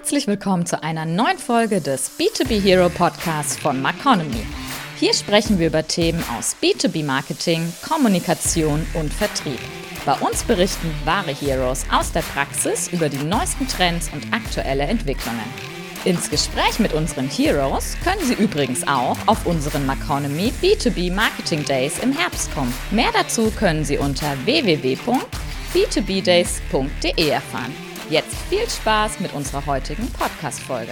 Herzlich willkommen zu einer neuen Folge des B2B Hero Podcasts von Maconomy. Hier sprechen wir über Themen aus B2B Marketing, Kommunikation und Vertrieb. Bei uns berichten wahre Heroes aus der Praxis über die neuesten Trends und aktuelle Entwicklungen. Ins Gespräch mit unseren Heroes können Sie übrigens auch auf unseren Maconomy B2B Marketing Days im Herbst kommen. Mehr dazu können Sie unter www.b2bdays.de erfahren. Jetzt viel Spaß mit unserer heutigen Podcast-Folge.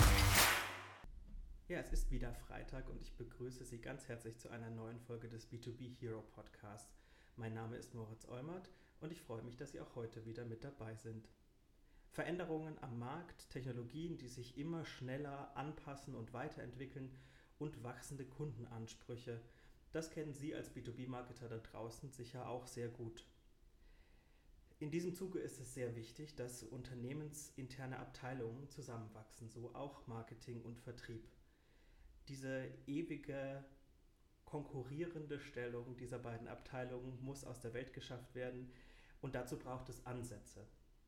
Ja, es ist wieder Freitag und ich begrüße Sie ganz herzlich zu einer neuen Folge des B2B Hero Podcasts. Mein Name ist Moritz Eumert und ich freue mich, dass Sie auch heute wieder mit dabei sind. Veränderungen am Markt, Technologien, die sich immer schneller anpassen und weiterentwickeln und wachsende Kundenansprüche. Das kennen Sie als B2B-Marketer da draußen sicher auch sehr gut. In diesem Zuge ist es sehr wichtig, dass unternehmensinterne Abteilungen zusammenwachsen, so auch Marketing und Vertrieb. Diese ewige konkurrierende Stellung dieser beiden Abteilungen muss aus der Welt geschafft werden und dazu braucht es Ansätze.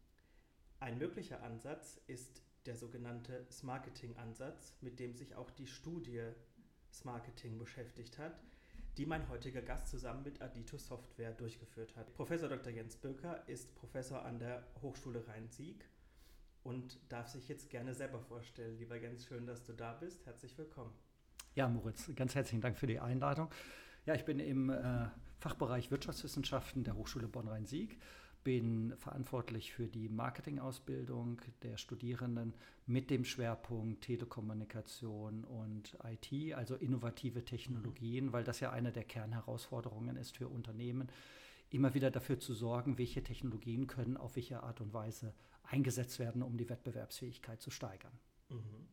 Ein möglicher Ansatz ist der sogenannte Smarketing-Ansatz, mit dem sich auch die Studie Smarketing beschäftigt hat, die mein heutiger Gast zusammen mit Adito Software durchgeführt hat. Professor Dr. Jens Böker ist Professor an der Hochschule Rhein-Sieg und darf sich jetzt gerne selber vorstellen. Lieber Jens, schön, dass du da bist. Herzlich willkommen. Ja, Moritz, ganz herzlichen Dank für die Einladung. Ja, ich bin im Fachbereich Wirtschaftswissenschaften der Hochschule Bonn-Rhein-Sieg, bin verantwortlich für die Marketingausbildung der Studierenden mit dem Schwerpunkt Telekommunikation und IT, also innovative Technologien, weil das ja eine der Kernherausforderungen ist für Unternehmen, immer wieder dafür zu sorgen, welche Technologien können auf welche Art und Weise eingesetzt werden, um die Wettbewerbsfähigkeit zu steigern. Mhm.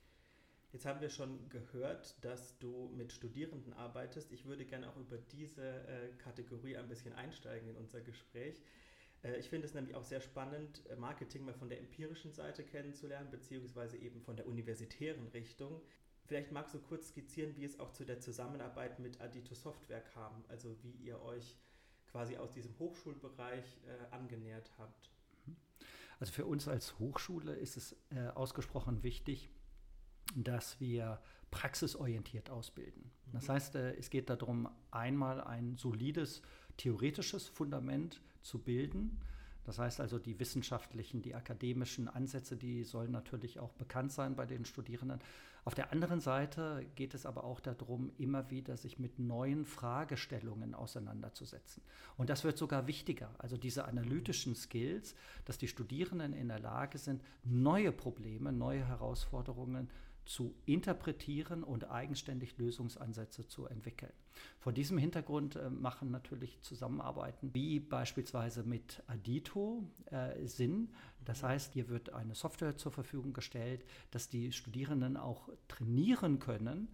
Jetzt haben wir schon gehört, dass du mit Studierenden arbeitest. Ich würde gerne auch über diese Kategorie ein bisschen einsteigen in unser Gespräch. Ich finde es nämlich auch sehr spannend, Marketing mal von der empirischen Seite kennenzulernen, beziehungsweise eben von der universitären Richtung. Vielleicht magst du kurz skizzieren, wie es auch zu der Zusammenarbeit mit Adito Software kam, also wie ihr euch quasi aus diesem Hochschulbereich angenähert habt. Also für uns als Hochschule ist es ausgesprochen wichtig, dass wir praxisorientiert ausbilden. Das heißt, es geht darum, einmal ein solides theoretisches Fundament zu bilden. Das heißt also, die wissenschaftlichen, die akademischen Ansätze, die sollen natürlich auch bekannt sein bei den Studierenden. Auf der anderen Seite geht es aber auch darum, immer wieder sich mit neuen Fragestellungen auseinanderzusetzen. Und das wird sogar wichtiger, also diese analytischen Skills, dass die Studierenden in der Lage sind, neue Probleme, neue Herausforderungen zu interpretieren und eigenständig Lösungsansätze zu entwickeln. Vor diesem Hintergrund machen natürlich Zusammenarbeiten wie beispielsweise mit Adito Sinn. Das heißt, hier wird eine Software zur Verfügung gestellt, dass die Studierenden auch trainieren können,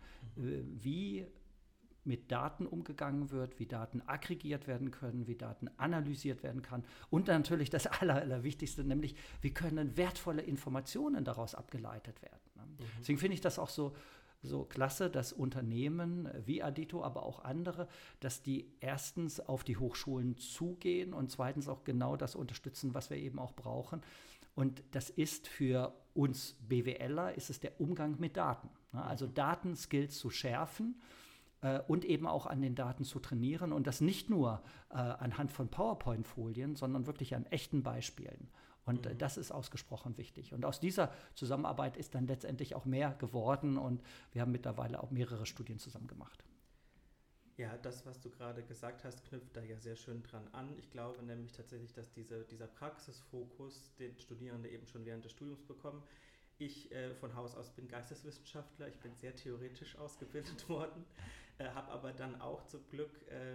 wie mit Daten umgegangen wird, wie Daten aggregiert werden können, wie Daten analysiert werden kann und dann natürlich das Allerwichtigste, nämlich wie können wertvolle Informationen daraus abgeleitet werden. Deswegen finde ich das auch so klasse, dass Unternehmen wie Adito, aber auch andere, dass die erstens auf die Hochschulen zugehen und zweitens auch genau das unterstützen, was wir eben auch brauchen. Und das ist für uns BWLer, ist es der Umgang mit Daten. Also Datenskills zu schärfen, und eben auch an den Daten zu trainieren und das nicht nur anhand von PowerPoint-Folien, sondern wirklich an echten Beispielen. Und das ist ausgesprochen wichtig. Und aus dieser Zusammenarbeit ist dann letztendlich auch mehr geworden und wir haben mittlerweile auch mehrere Studien zusammen gemacht. Ja, das, was du gerade gesagt hast, knüpft da ja sehr schön dran an. Ich glaube nämlich tatsächlich, dass dieser Praxisfokus den Studierende eben schon während des Studiums bekommen. Ich von Haus aus bin Geisteswissenschaftler, ich bin sehr theoretisch ausgebildet worden, habe aber dann auch zum Glück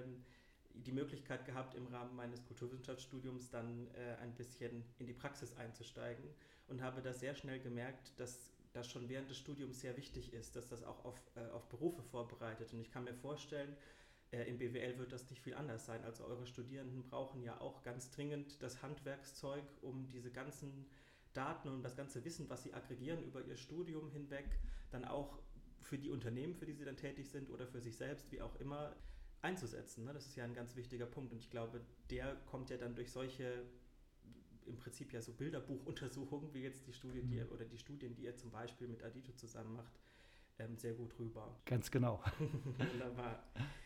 die Möglichkeit gehabt, im Rahmen meines Kulturwissenschaftsstudiums dann ein bisschen in die Praxis einzusteigen und habe da sehr schnell gemerkt, dass das schon während des Studiums sehr wichtig ist, dass das auch auf Berufe vorbereitet. Und ich kann mir vorstellen, im BWL wird das nicht viel anders sein. Also eure Studierenden brauchen ja auch ganz dringend das Handwerkszeug, um diese ganzen Daten und das ganze Wissen, was sie aggregieren über ihr Studium hinweg, dann auch für die Unternehmen, für die sie dann tätig sind oder für sich selbst, wie auch immer, einzusetzen. Das ist ja ein ganz wichtiger Punkt und ich glaube, der kommt ja dann durch solche im Prinzip ja so Bilderbuchuntersuchungen, wie jetzt die Studie, die Studien, die ihr zum Beispiel mit Adito zusammen macht, sehr gut rüber. Ganz genau. Wunderbar.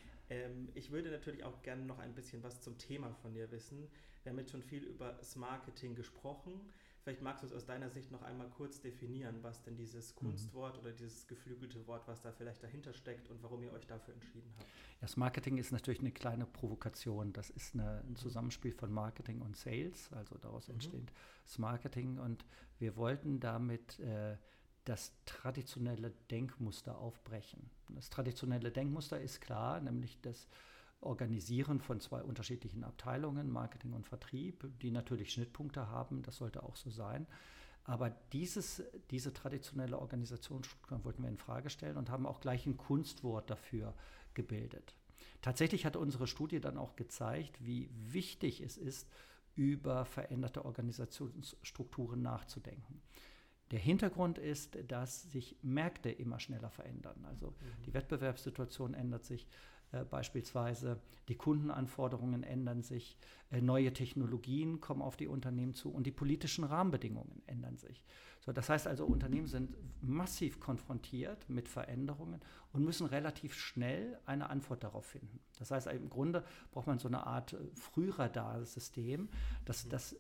Ich würde natürlich auch gerne noch ein bisschen was zum Thema von dir wissen. Wir haben jetzt schon viel über das Marketing gesprochen. Vielleicht magst du es aus deiner Sicht noch einmal kurz definieren, was denn dieses Kunstwort oder dieses geflügelte Wort, was da vielleicht dahinter steckt und warum ihr euch dafür entschieden habt. Das Marketing ist natürlich eine kleine Provokation. Das ist ein Zusammenspiel von Marketing und Sales, also daraus entsteht das Marketing. Und wir wollten damit das traditionelle Denkmuster aufbrechen. Das traditionelle Denkmuster ist klar, nämlich das Organisieren von zwei unterschiedlichen Abteilungen, Marketing und Vertrieb, die natürlich Schnittpunkte haben, das sollte auch so sein. Aber diese traditionelle Organisationsstruktur wollten wir in Frage stellen und haben auch gleich ein Kunstwort dafür gebildet. Tatsächlich hat unsere Studie dann auch gezeigt, wie wichtig es ist, über veränderte Organisationsstrukturen nachzudenken. Der Hintergrund ist, dass sich Märkte immer schneller verändern. Also die Wettbewerbssituation ändert sich. Beispielsweise die Kundenanforderungen ändern sich, neue Technologien kommen auf die Unternehmen zu und die politischen Rahmenbedingungen ändern sich. So, das heißt also, Unternehmen sind massiv konfrontiert mit Veränderungen und müssen relativ schnell eine Antwort darauf finden. Das heißt, im Grunde braucht man so eine Art Frühradarsystem, das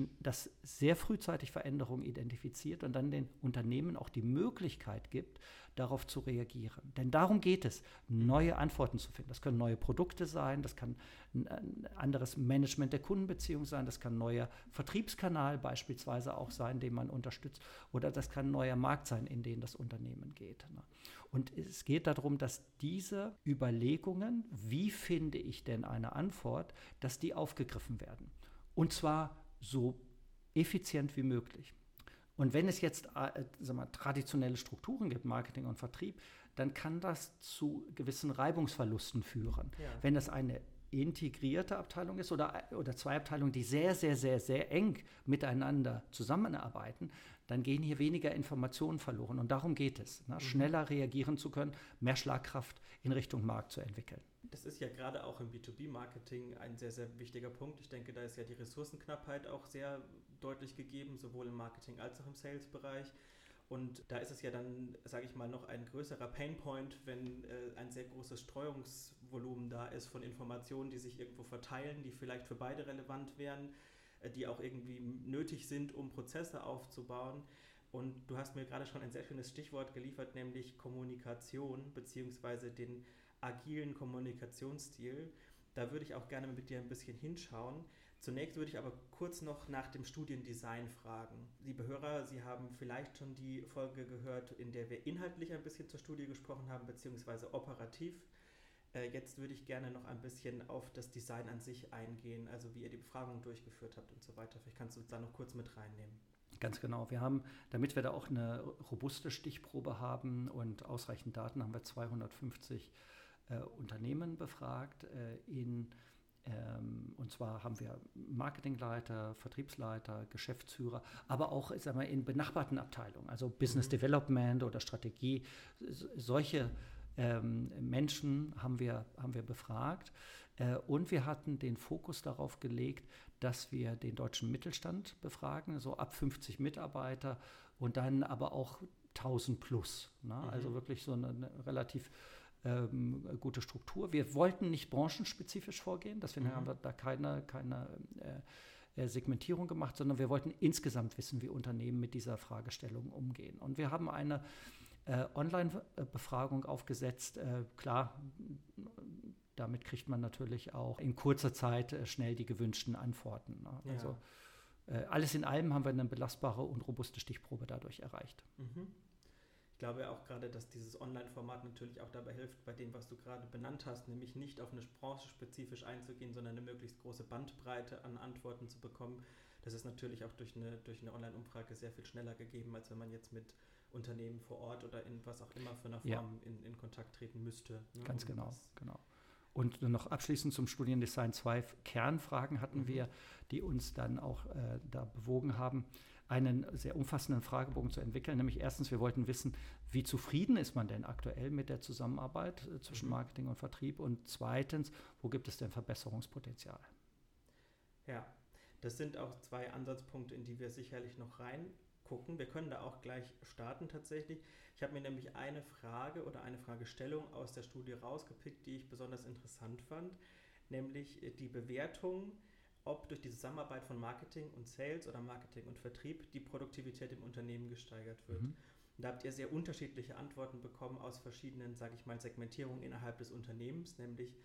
sehr frühzeitig Veränderungen identifiziert und dann den Unternehmen auch die Möglichkeit gibt, darauf zu reagieren. Denn darum geht es, neue Antworten zu finden. Das können neue Produkte sein, das kann ein anderes Management der Kundenbeziehung sein, das kann ein neuer Vertriebskanal beispielsweise auch sein, den man unterstützt, oder das kann ein neuer Markt sein, in den das Unternehmen geht. Und es geht darum, dass diese Überlegungen, wie finde ich denn eine Antwort, dass die aufgegriffen werden. Und zwar so effizient wie möglich. Und wenn es jetzt traditionelle Strukturen gibt, Marketing und Vertrieb, dann kann das zu gewissen Reibungsverlusten führen. Ja. Wenn das eine integrierte Abteilung ist oder zwei Abteilungen, die sehr, sehr, sehr, sehr eng miteinander zusammenarbeiten, dann gehen hier weniger Informationen verloren. Und darum geht es, schneller reagieren zu können, mehr Schlagkraft in Richtung Markt zu entwickeln. Das ist ja gerade auch im B2B-Marketing ein sehr, sehr wichtiger Punkt. Ich denke, da ist ja die Ressourcenknappheit auch sehr deutlich gegeben, sowohl im Marketing als auch im Sales-Bereich. Und da ist es ja dann, sage ich mal, noch ein größerer Painpoint, wenn ein sehr großes Streuungsvolumen da ist von Informationen, die sich irgendwo verteilen, die vielleicht für beide relevant wären, die auch irgendwie nötig sind, um Prozesse aufzubauen. Und du hast mir gerade schon ein sehr schönes Stichwort geliefert, nämlich Kommunikation bzw. den agilen Kommunikationsstil. Da würde ich auch gerne mit dir ein bisschen hinschauen. Zunächst würde ich aber kurz noch nach dem Studiendesign fragen. Liebe Hörer, Sie haben vielleicht schon die Folge gehört, in der wir inhaltlich ein bisschen zur Studie gesprochen haben, beziehungsweise operativ. Jetzt würde ich gerne noch ein bisschen auf das Design an sich eingehen, also wie ihr die Befragung durchgeführt habt und so weiter. Vielleicht kannst du uns da noch kurz mit reinnehmen. Ganz genau. Wir haben, damit wir da auch eine robuste Stichprobe haben und ausreichend Daten, haben wir 250 Unternehmen befragt. Und zwar haben wir Marketingleiter, Vertriebsleiter, Geschäftsführer, aber auch in benachbarten Abteilungen, also Business Development oder Strategie. Solche Menschen haben wir befragt. Und wir hatten den Fokus darauf gelegt, dass wir den deutschen Mittelstand befragen, so ab 50 Mitarbeiter und dann aber auch 1000 plus. Also wirklich so eine relativ gute Struktur. Wir wollten nicht branchenspezifisch vorgehen, deswegen haben wir da keine Segmentierung gemacht, sondern wir wollten insgesamt wissen, wie Unternehmen mit dieser Fragestellung umgehen. Und wir haben eine Online-Befragung aufgesetzt. Klar, damit kriegt man natürlich auch in kurzer Zeit schnell die gewünschten Antworten. Ja. Also alles in allem haben wir eine belastbare und robuste Stichprobe dadurch erreicht. Ich glaube auch gerade, dass dieses Online-Format natürlich auch dabei hilft, bei dem, was du gerade benannt hast, nämlich nicht auf eine Branche spezifisch einzugehen, sondern eine möglichst große Bandbreite an Antworten zu bekommen. Das ist natürlich auch durch eine Online-Umfrage sehr viel schneller gegeben, als wenn man jetzt mit Unternehmen vor Ort oder in was auch immer für eine Form in Kontakt treten müsste. Ganz genau. Und noch abschließend zum Studiendesign 2 Kernfragen hatten wir, die uns dann auch da bewogen haben, einen sehr umfassenden Fragebogen zu entwickeln. Nämlich erstens, wir wollten wissen, wie zufrieden ist man denn aktuell mit der Zusammenarbeit zwischen Marketing und Vertrieb? Und zweitens, wo gibt es denn Verbesserungspotenzial? Ja, Das sind auch 2 Ansatzpunkte, in die wir sicherlich noch reingucken. Wir können da auch gleich starten tatsächlich. Ich habe mir nämlich eine Frage oder eine Fragestellung aus der Studie rausgepickt, die ich besonders interessant fand, nämlich die Bewertung, ob durch die Zusammenarbeit von Marketing und Sales oder Marketing und Vertrieb die Produktivität im Unternehmen gesteigert wird. Und da habt ihr sehr unterschiedliche Antworten bekommen aus verschiedenen, sage ich mal, Segmentierungen innerhalb des Unternehmens, nämlich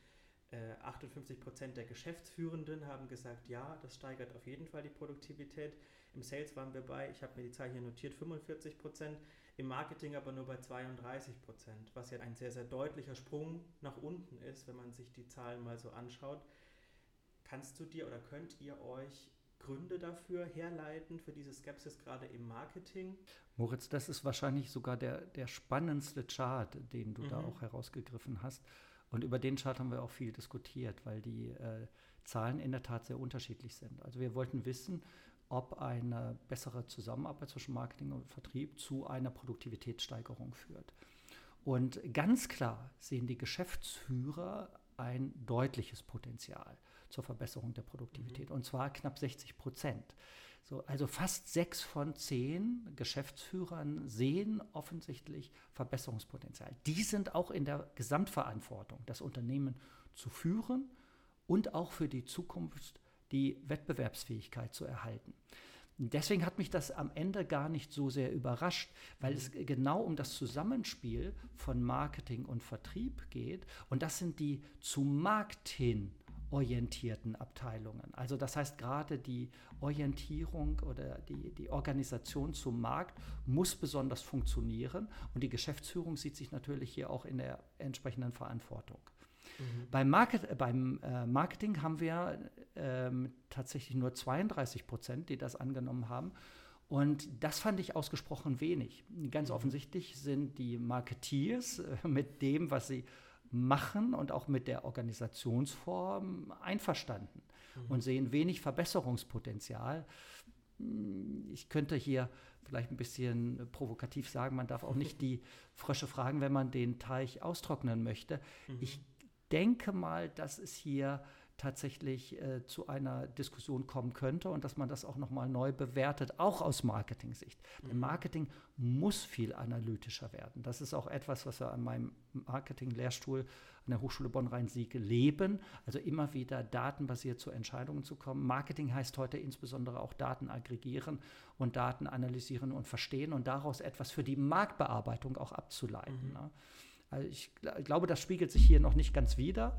58% der Geschäftsführenden haben gesagt, ja, das steigert auf jeden Fall die Produktivität. Im Sales waren wir bei, ich habe mir die Zahl hier notiert, 45%, im Marketing aber nur bei 32%, was ja ein sehr, sehr deutlicher Sprung nach unten ist, wenn man sich die Zahlen mal so anschaut. Kannst du dir oder könnt ihr euch Gründe dafür herleiten, für diese Skepsis gerade im Marketing? Moritz, das ist wahrscheinlich sogar der spannendste Chart, den du da auch herausgegriffen hast. Und über den Chart haben wir auch viel diskutiert, weil die Zahlen in der Tat sehr unterschiedlich sind. Also wir wollten wissen, ob eine bessere Zusammenarbeit zwischen Marketing und Vertrieb zu einer Produktivitätssteigerung führt. Und ganz klar sehen die Geschäftsführer ein deutliches Potenzial zur Verbesserung der Produktivität, und zwar knapp 60%. So, also fast 6 von 10 Geschäftsführern sehen offensichtlich Verbesserungspotenzial. Die sind auch in der Gesamtverantwortung, das Unternehmen zu führen und auch für die Zukunft die Wettbewerbsfähigkeit zu erhalten. Deswegen hat mich das am Ende gar nicht so sehr überrascht, weil es genau um das Zusammenspiel von Marketing und Vertrieb geht. Und das sind die zu Markt hin orientierten Abteilungen. Also das heißt, gerade die Orientierung oder die Organisation zum Markt muss besonders funktionieren. Und die Geschäftsführung sieht sich natürlich hier auch in der entsprechenden Verantwortung. Beim Marketing haben wir tatsächlich nur 32%, die das angenommen haben. Und das fand ich ausgesprochen wenig. Ganz offensichtlich sind die Marketeers mit dem, was sie machen und auch mit der Organisationsform einverstanden und sehen wenig Verbesserungspotenzial. Ich könnte hier vielleicht ein bisschen provokativ sagen, man darf auch nicht die Frösche fragen, wenn man den Teich austrocknen möchte. Ich denke mal, dass es hier tatsächlich zu einer Diskussion kommen könnte und dass man das auch nochmal neu bewertet, auch aus Marketing-Sicht. Denn Marketing muss viel analytischer werden. Das ist auch etwas, was wir an meinem Marketing-Lehrstuhl an der Hochschule Bonn-Rhein-Sieg leben, also immer wieder datenbasiert zu Entscheidungen zu kommen. Marketing heißt heute insbesondere auch Daten aggregieren und Daten analysieren und verstehen und daraus etwas für die Marktbearbeitung auch abzuleiten. Ne? Also ich glaube, das spiegelt sich hier noch nicht ganz wider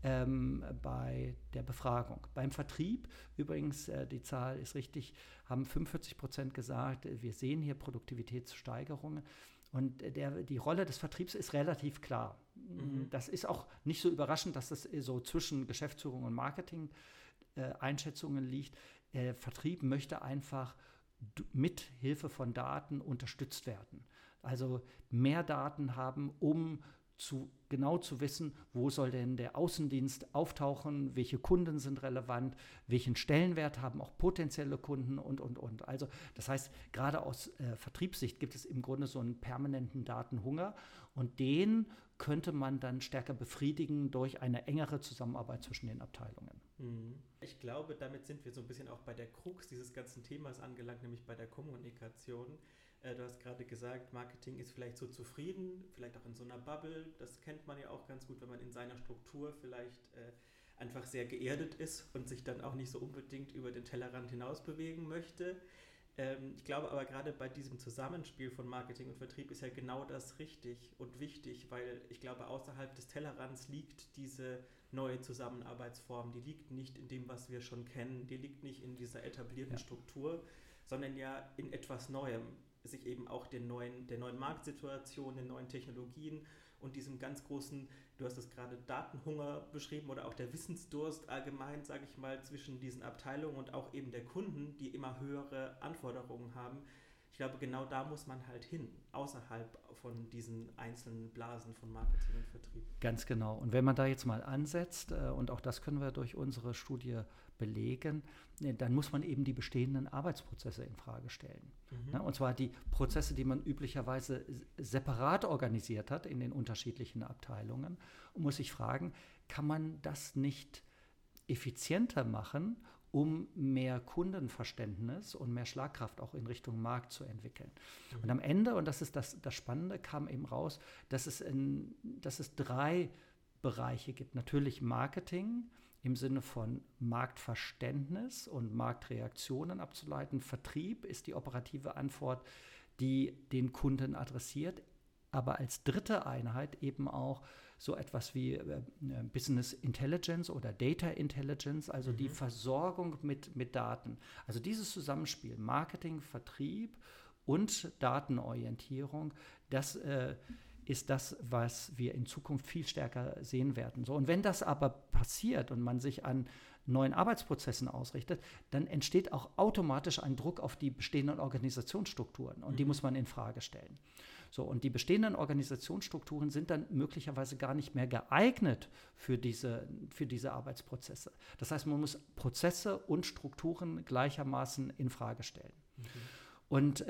bei der Befragung. Beim Vertrieb, übrigens, die Zahl ist richtig, haben 45% gesagt, wir sehen hier Produktivitätssteigerungen. Und die Rolle des Vertriebs ist relativ klar. Das ist auch nicht so überraschend, dass das so zwischen Geschäftsführung und Marketing Einschätzungen liegt. Vertrieb möchte einfach mit Hilfe von Daten unterstützt werden. Also mehr Daten haben, um genau zu wissen, wo soll denn der Außendienst auftauchen, welche Kunden sind relevant, welchen Stellenwert haben auch potenzielle Kunden und. Also das heißt, gerade aus Vertriebssicht gibt es im Grunde so einen permanenten Datenhunger und den könnte man dann stärker befriedigen durch eine engere Zusammenarbeit zwischen den Abteilungen. Ich glaube, damit sind wir so ein bisschen auch bei der Krux dieses ganzen Themas angelangt, nämlich bei der Kommunikation. Du hast gerade gesagt, Marketing ist vielleicht so zufrieden, vielleicht auch in so einer Bubble. Das kennt man ja auch ganz gut, wenn man in seiner Struktur vielleicht einfach sehr geerdet ist und sich dann auch nicht so unbedingt über den Tellerrand hinaus bewegen möchte. Ich glaube aber gerade bei diesem Zusammenspiel von Marketing und Vertrieb ist ja genau das richtig und wichtig, weil ich glaube, außerhalb des Tellerrands liegt diese neue Zusammenarbeitsform. Die liegt nicht in dem, was wir schon kennen, die liegt nicht in dieser etablierten Struktur, sondern ja in etwas Neuem. Sich eben auch der neuen Marktsituation, den neuen Technologien und diesem ganz großen, du hast es gerade Datenhunger beschrieben oder auch der Wissensdurst allgemein, sage ich mal, zwischen diesen Abteilungen und auch eben der Kunden, die immer höhere Anforderungen haben. Ich glaube, genau da muss man halt hin, außerhalb von diesen einzelnen Blasen von Marketing und Vertrieb. Ganz genau. Und wenn man da jetzt mal ansetzt, und auch das können wir durch unsere Studie belegen, dann muss man eben die bestehenden Arbeitsprozesse in Frage stellen. Und zwar die Prozesse, die man üblicherweise separat organisiert hat in den unterschiedlichen Abteilungen und muss sich fragen, kann man das nicht effizienter machen um mehr Kundenverständnis und mehr Schlagkraft auch in Richtung Markt zu entwickeln. Und am Ende, und das ist das Spannende, kam eben raus, dass es 3 Bereiche gibt. Natürlich Marketing im Sinne von Marktverständnis und Marktreaktionen abzuleiten. Vertrieb ist die operative Antwort, die den Kunden adressiert, aber als dritte Einheit eben auch so etwas wie Business Intelligence oder Data Intelligence, also die Versorgung mit Daten. Also dieses Zusammenspiel, Marketing, Vertrieb und Datenorientierung, das ist das, was wir in Zukunft viel stärker sehen werden. So, und wenn das aber passiert und man sich an neuen Arbeitsprozessen ausrichtet, dann entsteht auch automatisch ein Druck auf die bestehenden Organisationsstrukturen und die muss man in Frage stellen. So, und die bestehenden Organisationsstrukturen sind dann möglicherweise gar nicht mehr geeignet für diese Arbeitsprozesse. Das heißt, man muss Prozesse und Strukturen gleichermaßen in Frage stellen. Und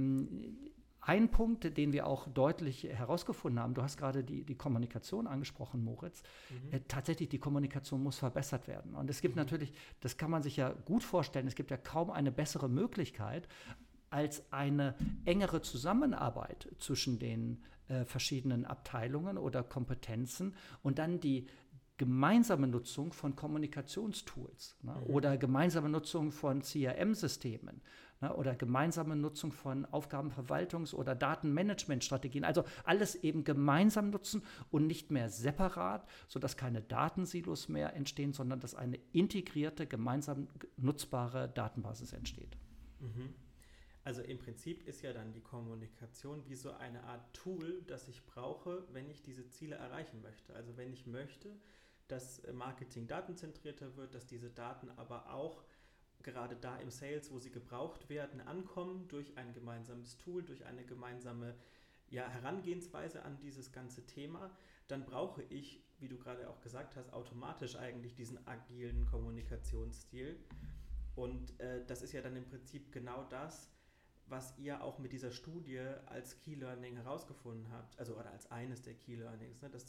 ein Punkt, den wir auch deutlich herausgefunden haben, du hast gerade die Kommunikation angesprochen, Moritz, tatsächlich die Kommunikation muss verbessert werden. Und es gibt natürlich, das kann man sich ja gut vorstellen, es gibt ja kaum eine bessere Möglichkeit, als eine engere Zusammenarbeit zwischen den verschiedenen Abteilungen oder Kompetenzen und dann die gemeinsame Nutzung von Kommunikationstools, oder gemeinsame Nutzung von CRM-Systemen, oder gemeinsame Nutzung von Aufgabenverwaltungs- oder Datenmanagementstrategien. Also alles eben gemeinsam nutzen und nicht mehr separat, sodass keine Datensilos mehr entstehen, sondern dass eine integrierte, gemeinsam nutzbare Datenbasis entsteht. Also im Prinzip ist ja dann die Kommunikation wie so eine Art Tool, das ich brauche, wenn ich diese Ziele erreichen möchte. Also wenn ich möchte, dass Marketing datenzentrierter wird, dass diese Daten aber auch gerade da im Sales, wo sie gebraucht werden, ankommen durch ein gemeinsames Tool, durch eine gemeinsame Herangehensweise an dieses ganze Thema, dann brauche ich, wie du gerade auch gesagt hast, automatisch eigentlich diesen agilen Kommunikationsstil. Und das ist ja dann im Prinzip genau das, was ihr auch mit dieser Studie als Key Learning herausgefunden habt, also oder als eines der Key Learnings, dass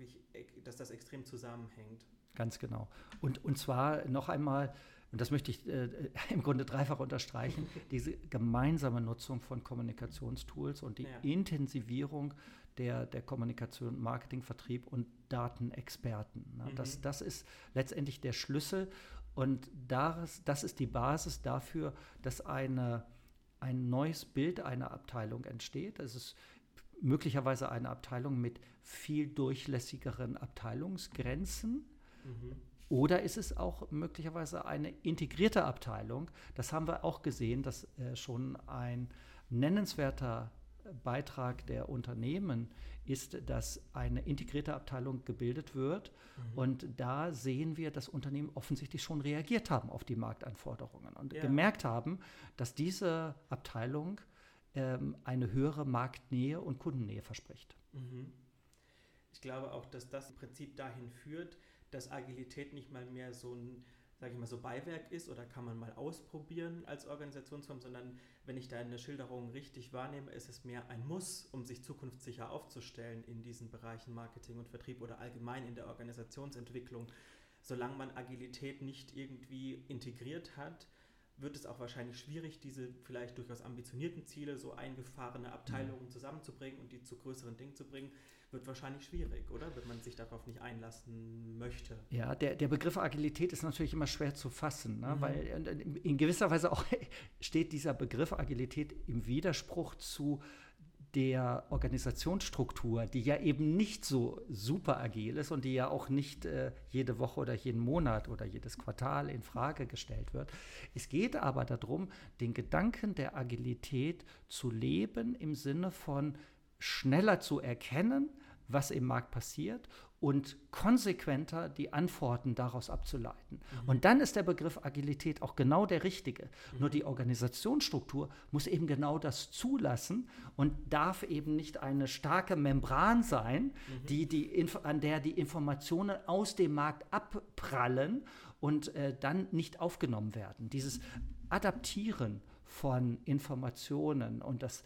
das extrem zusammenhängt. Ganz genau. Und zwar noch einmal, und das möchte ich im Grunde dreifach unterstreichen, diese gemeinsame Nutzung von Kommunikationstools und die Intensivierung der Kommunikation, Marketing, Vertrieb und Datenexperten. Das ist letztendlich der Schlüssel und das ist die Basis dafür, dass ein neues Bild einer Abteilung entsteht. Es ist möglicherweise eine Abteilung mit viel durchlässigeren Abteilungsgrenzen. Oder ist es auch möglicherweise eine integrierte Abteilung? Das haben wir auch gesehen, dass schon ein nennenswerter Beitrag der Unternehmen ist, dass eine integrierte Abteilung gebildet wird. Und da sehen wir, dass Unternehmen offensichtlich schon reagiert haben auf die Marktanforderungen und gemerkt haben, dass diese Abteilung eine höhere Marktnähe und Kundennähe verspricht. Ich glaube auch, dass das im Prinzip dahin führt, dass Agilität nicht mal mehr so ein, sage ich mal, so Beiwerk ist oder kann man mal ausprobieren als Organisationsform, sondern wenn ich deine Schilderung richtig wahrnehme, ist es mehr ein Muss, um sich zukunftssicher aufzustellen in diesen Bereichen Marketing und Vertrieb oder allgemein in der Organisationsentwicklung. Solange man Agilität nicht irgendwie integriert hat, wird es auch wahrscheinlich schwierig, diese vielleicht durchaus ambitionierten Ziele, so eingefahrene Abteilungen zusammenzubringen und die zu größeren Dingen zu bringen, wird wahrscheinlich schwierig, oder? Wenn man sich darauf nicht einlassen möchte. Ja, der Begriff Agilität ist natürlich immer schwer zu fassen, weil in gewisser Weise auch steht dieser Begriff Agilität im Widerspruch zu der Organisationsstruktur, die ja eben nicht so super agil ist und die ja auch nicht jede Woche oder jeden Monat oder jedes Quartal in Frage gestellt wird. Es geht aber darum, den Gedanken der Agilität zu leben im Sinne von schneller zu erkennen, was im Markt passiert und konsequenter die Antworten daraus abzuleiten. Und dann ist der Begriff Agilität auch genau der richtige. Nur die Organisationsstruktur muss eben genau das zulassen und darf eben nicht eine starke Membran sein, an der die Informationen aus dem Markt abprallen und dann nicht aufgenommen werden. Dieses Adaptieren von Informationen und das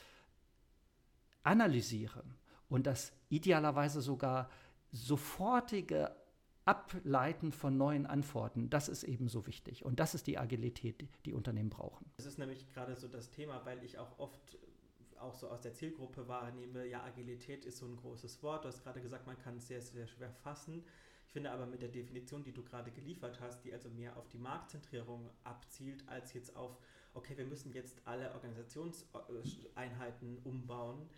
Analysieren und das idealerweise sogar sofortige Ableiten von neuen Antworten, das ist eben so wichtig. Und das ist die Agilität, die Unternehmen brauchen. Das ist nämlich gerade so das Thema, weil ich auch oft auch so aus der Zielgruppe wahrnehme, ja, Agilität ist so ein großes Wort. Du hast gerade gesagt, man kann es sehr, sehr schwer fassen. Ich finde aber mit der Definition, die du gerade geliefert hast, die also mehr auf die Marktzentrierung abzielt, als jetzt auf, okay, wir müssen jetzt alle Organisationseinheiten umbauen,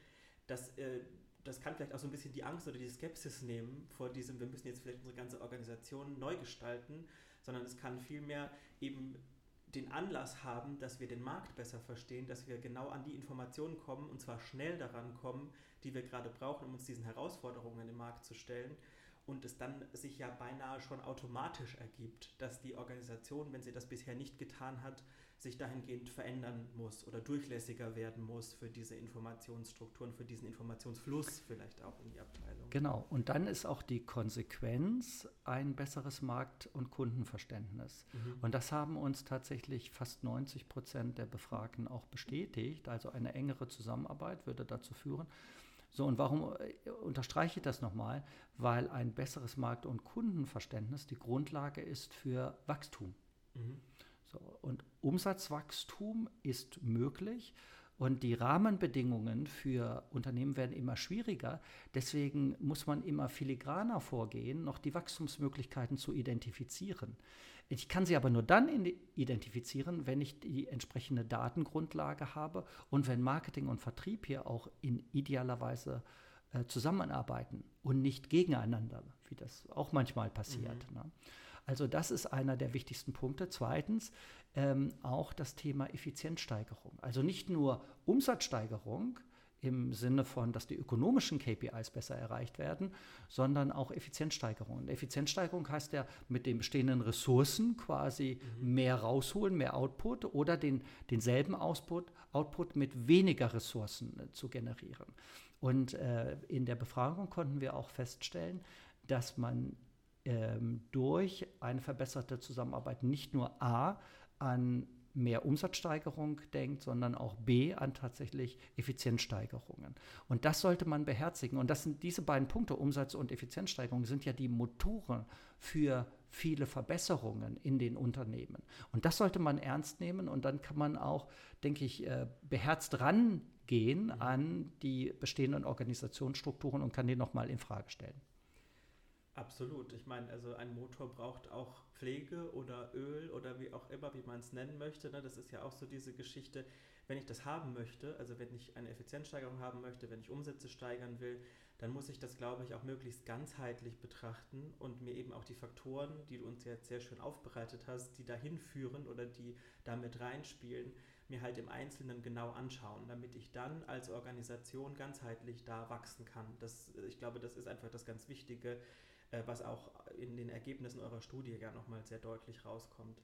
das kann vielleicht auch so ein bisschen die Angst oder die Skepsis nehmen vor diesem, wir müssen jetzt vielleicht unsere ganze Organisation neu gestalten, sondern es kann vielmehr eben den Anlass haben, dass wir den Markt besser verstehen, dass wir genau an die Informationen kommen und zwar schnell daran kommen, die wir gerade brauchen, um uns diesen Herausforderungen im Markt zu stellen. Und es dann sich ja beinahe schon automatisch ergibt, dass die Organisation, wenn sie das bisher nicht getan hat, sich dahingehend verändern muss oder durchlässiger werden muss für diese Informationsstrukturen, für diesen Informationsfluss vielleicht auch in die Abteilung. Genau, und dann ist auch die Konsequenz ein besseres Markt- und Kundenverständnis. Und das haben uns tatsächlich fast 90% der Befragten auch bestätigt. Also eine engere Zusammenarbeit würde dazu führen. So, und warum unterstreiche ich das nochmal? Weil ein besseres Markt- und Kundenverständnis die Grundlage ist für Wachstum. So, und Umsatzwachstum ist möglich und die Rahmenbedingungen für Unternehmen werden immer schwieriger. Deswegen muss man immer filigraner vorgehen, noch die Wachstumsmöglichkeiten zu identifizieren. Ich kann sie aber nur dann identifizieren, wenn ich die entsprechende Datengrundlage habe und wenn Marketing und Vertrieb hier auch in idealer Weise zusammenarbeiten und nicht gegeneinander, wie das auch manchmal passiert. Ne? Also das ist einer der wichtigsten Punkte. Zweitens auch das Thema Effizienzsteigerung. Also nicht nur Umsatzsteigerung im Sinne von, dass die ökonomischen KPIs besser erreicht werden, sondern auch Effizienzsteigerung. Und Effizienzsteigerung heißt ja, mit den bestehenden Ressourcen quasi mehr rausholen, mehr Output oder denselben Output mit weniger Ressourcen zu generieren. Und in der Befragung konnten wir auch feststellen, dass man durch eine verbesserte Zusammenarbeit nicht nur A an mehr Umsatzsteigerung denkt, sondern auch B an tatsächlich Effizienzsteigerungen. Und das sollte man beherzigen. Und das sind diese beiden Punkte, Umsatz- und Effizienzsteigerung, sind ja die Motoren für viele Verbesserungen in den Unternehmen. Und das sollte man ernst nehmen und dann kann man auch, denke ich, beherzt rangehen an die bestehenden Organisationsstrukturen und kann die nochmal in Frage stellen. Absolut. Ich meine, also ein Motor braucht auch Pflege oder Öl oder wie auch immer, wie man es nennen möchte. Ne? Das ist ja auch so diese Geschichte, wenn ich das haben möchte, also wenn ich eine Effizienzsteigerung haben möchte, wenn ich Umsätze steigern will, dann muss ich das, glaube ich, auch möglichst ganzheitlich betrachten und mir eben auch die Faktoren, die du uns jetzt sehr schön aufbereitet hast, die dahin führen oder die damit reinspielen, mir halt im Einzelnen genau anschauen, damit ich dann als Organisation ganzheitlich da wachsen kann. Ich glaube, das ist einfach das ganz Wichtige, was auch in den Ergebnissen eurer Studie ja nochmal sehr deutlich rauskommt.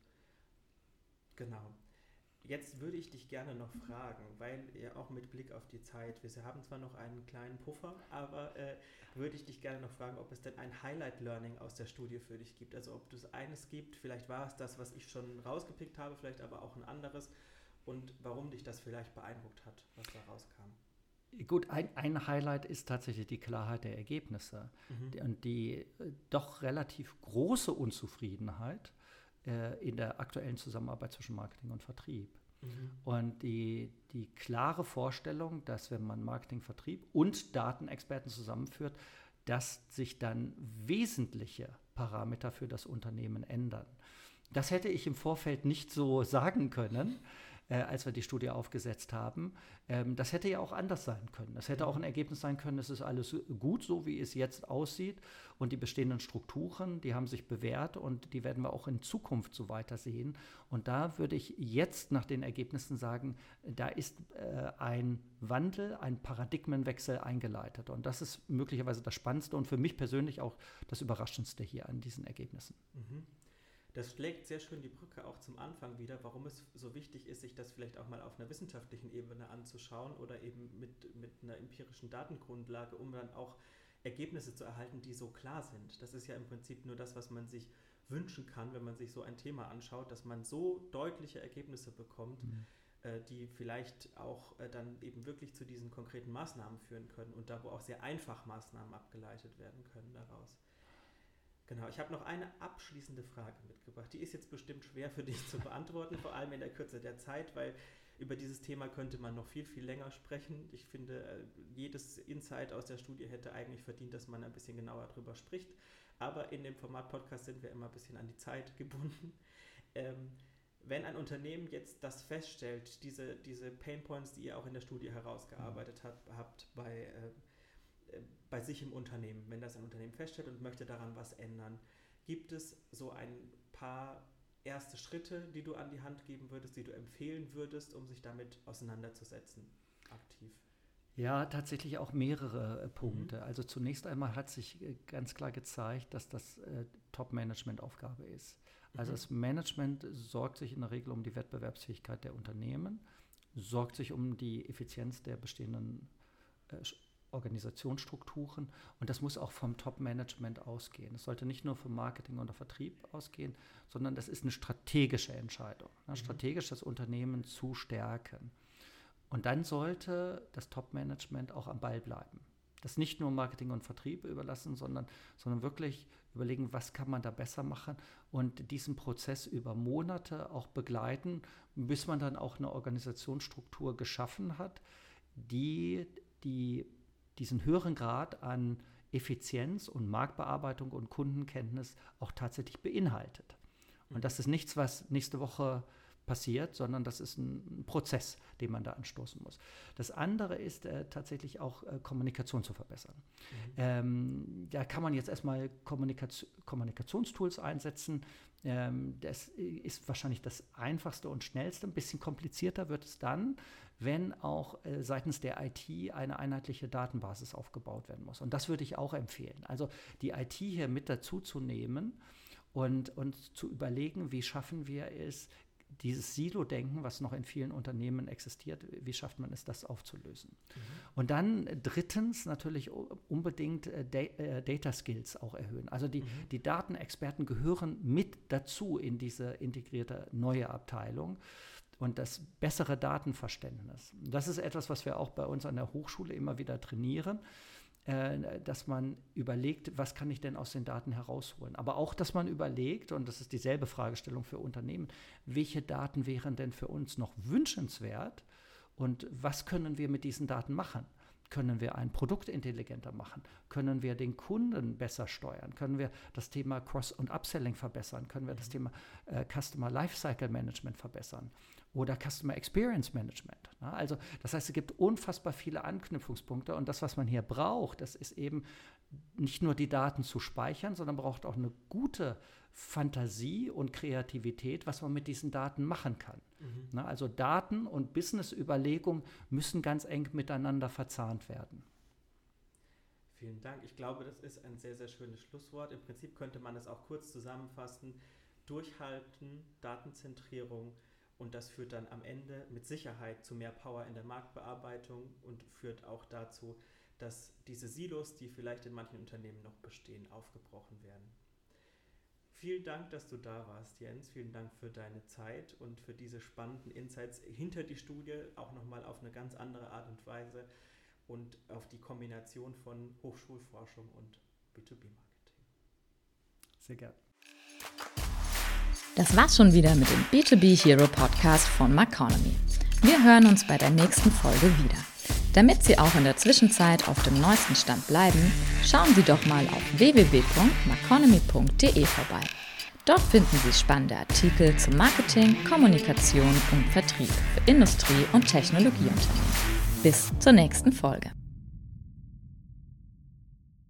Genau. Jetzt würde ich dich gerne noch fragen, weil ja auch mit Blick auf die Zeit, wir haben zwar noch einen kleinen Puffer, aber würde ich dich gerne noch fragen, ob es denn ein Highlight-Learning aus der Studie für dich gibt. Also ob es eines gibt, vielleicht war es das, was ich schon rausgepickt habe, vielleicht aber auch ein anderes und warum dich das vielleicht beeindruckt hat, was da rauskam. Gut, ein Highlight ist tatsächlich die Klarheit der Ergebnisse und die doch relativ große Unzufriedenheit in der aktuellen Zusammenarbeit zwischen Marketing und Vertrieb. Und die klare Vorstellung, dass wenn man Marketing, Vertrieb und Datenexperten zusammenführt, dass sich dann wesentliche Parameter für das Unternehmen ändern. Das hätte ich im Vorfeld nicht so sagen können, als wir die Studie aufgesetzt haben. Das hätte ja auch anders sein können. Das hätte auch ein Ergebnis sein können, es ist alles gut, so wie es jetzt aussieht. Und die bestehenden Strukturen, die haben sich bewährt und die werden wir auch in Zukunft so weiter sehen. Und da würde ich jetzt nach den Ergebnissen sagen, da ist ein Wandel, ein Paradigmenwechsel eingeleitet. Und das ist möglicherweise das Spannendste und für mich persönlich auch das Überraschendste hier an diesen Ergebnissen. Das schlägt sehr schön die Brücke auch zum Anfang wieder, warum es so wichtig ist, sich das vielleicht auch mal auf einer wissenschaftlichen Ebene anzuschauen oder eben mit einer empirischen Datengrundlage, um dann auch Ergebnisse zu erhalten, die so klar sind. Das ist ja im Prinzip nur das, was man sich wünschen kann, wenn man sich so ein Thema anschaut, dass man so deutliche Ergebnisse bekommt, die vielleicht auch dann eben wirklich zu diesen konkreten Maßnahmen führen können und da, wo auch sehr einfach Maßnahmen abgeleitet werden können daraus. Genau, ich habe noch eine abschließende Frage mitgebracht. Die ist jetzt bestimmt schwer für dich zu beantworten, vor allem in der Kürze der Zeit, weil über dieses Thema könnte man noch viel, viel länger sprechen. Ich finde, jedes Insight aus der Studie hätte eigentlich verdient, dass man ein bisschen genauer drüber spricht. Aber in dem Format Podcast sind wir immer ein bisschen an die Zeit gebunden. Wenn ein Unternehmen jetzt das feststellt, diese Painpoints, die ihr auch in der Studie herausgearbeitet habt bei sich im Unternehmen, wenn das ein Unternehmen feststellt und möchte daran was ändern, gibt es so ein paar erste Schritte, die du an die Hand geben würdest, die du empfehlen würdest, um sich damit auseinanderzusetzen, aktiv? Ja, tatsächlich auch mehrere Punkte. Also zunächst einmal hat sich ganz klar gezeigt, dass das Top-Management-Aufgabe ist. Also das Management sorgt sich in der Regel um die Wettbewerbsfähigkeit der Unternehmen, sorgt sich um die Effizienz der bestehenden Organisationsstrukturen und das muss auch vom Top-Management ausgehen. Es sollte nicht nur vom Marketing oder Vertrieb ausgehen, sondern das ist eine strategische Entscheidung, strategisch das Unternehmen zu stärken. Und dann sollte das Top-Management auch am Ball bleiben. Das nicht nur Marketing und Vertrieb überlassen, sondern wirklich überlegen, was kann man da besser machen und diesen Prozess über Monate auch begleiten, bis man dann auch eine Organisationsstruktur geschaffen hat, die diesen höheren Grad an Effizienz und Marktbearbeitung und Kundenkenntnis auch tatsächlich beinhaltet. Und das ist nichts, was nächste Woche passiert, sondern das ist ein Prozess, den man da anstoßen muss. Das andere ist tatsächlich auch Kommunikation zu verbessern. Da kann man jetzt erstmal Kommunikationstools einsetzen. Das ist wahrscheinlich das Einfachste und Schnellste. Ein bisschen komplizierter wird es dann, wenn auch seitens der IT eine einheitliche Datenbasis aufgebaut werden muss. Und das würde ich auch empfehlen. Also die IT hier mit dazu zu nehmen und zu überlegen, wie schaffen wir es, dieses Silo-Denken, was noch in vielen Unternehmen existiert, wie schafft man es, das aufzulösen? Und dann drittens natürlich unbedingt Data Skills auch erhöhen. Also die Datenexperten gehören mit dazu in diese integrierte neue Abteilung und das bessere Datenverständnis. Das ist etwas, was wir auch bei uns an der Hochschule immer wieder trainieren, dass man überlegt, was kann ich denn aus den Daten herausholen. Aber auch, dass man überlegt, und das ist dieselbe Fragestellung für Unternehmen, welche Daten wären denn für uns noch wünschenswert und was können wir mit diesen Daten machen? Können wir ein Produkt intelligenter machen? Können wir den Kunden besser steuern? Können wir das Thema Cross- und Upselling verbessern? Können wir das Thema Customer Lifecycle Management verbessern? Oder Customer Experience Management. Also das heißt, es gibt unfassbar viele Anknüpfungspunkte und das, was man hier braucht, das ist eben nicht nur die Daten zu speichern, sondern braucht auch eine gute Fantasie und Kreativität, was man mit diesen Daten machen kann. Also Daten und Business-Überlegungen müssen ganz eng miteinander verzahnt werden. Vielen Dank. Ich glaube, das ist ein sehr, sehr schönes Schlusswort. Im Prinzip könnte man es auch kurz zusammenfassen. Durchhalten, Datenzentrierung. Und das führt dann am Ende mit Sicherheit zu mehr Power in der Marktbearbeitung und führt auch dazu, dass diese Silos, die vielleicht in manchen Unternehmen noch bestehen, aufgebrochen werden. Vielen Dank, dass du da warst, Jens. Vielen Dank für deine Zeit und für diese spannenden Insights hinter die Studie, auch nochmal auf eine ganz andere Art und Weise und auf die Kombination von Hochschulforschung und B2B-Marketing. Sehr gerne. Das war's schon wieder mit dem B2B Hero Podcast von Maconomy. Wir hören uns bei der nächsten Folge wieder. Damit Sie auch in der Zwischenzeit auf dem neuesten Stand bleiben, schauen Sie doch mal auf www.maconomy.de vorbei. Dort finden Sie spannende Artikel zu Marketing, Kommunikation und Vertrieb für Industrie- und Technologieunternehmen. Bis zur nächsten Folge.